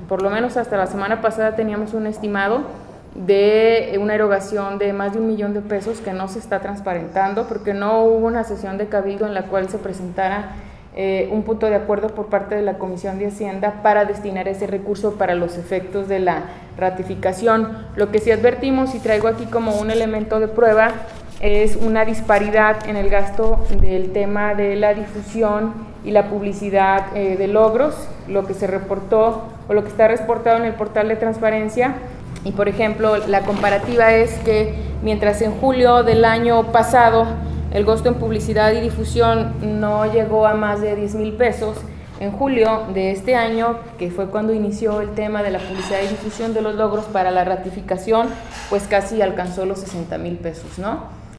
por lo menos hasta la semana pasada teníamos un estimado de una erogación de más de 1 millón de pesos que no se está transparentando porque no hubo una sesión de cabildo en la cual se presentara un punto de acuerdo por parte de la Comisión de Hacienda para destinar ese recurso para los efectos de la ratificación. Lo que sí advertimos y traigo aquí como un elemento de prueba es una disparidad en el gasto del tema de la difusión y la publicidad de logros, lo que se reportó o lo que está reportado en el portal de transparencia. Y por ejemplo, la comparativa es que mientras en julio del año pasado el gasto en publicidad y difusión no llegó a más de 10,000 pesos, en julio de este año, que fue cuando inició el tema de la publicidad y difusión de los logros para la ratificación, pues casi alcanzó los 60,000 pesos, ¿no?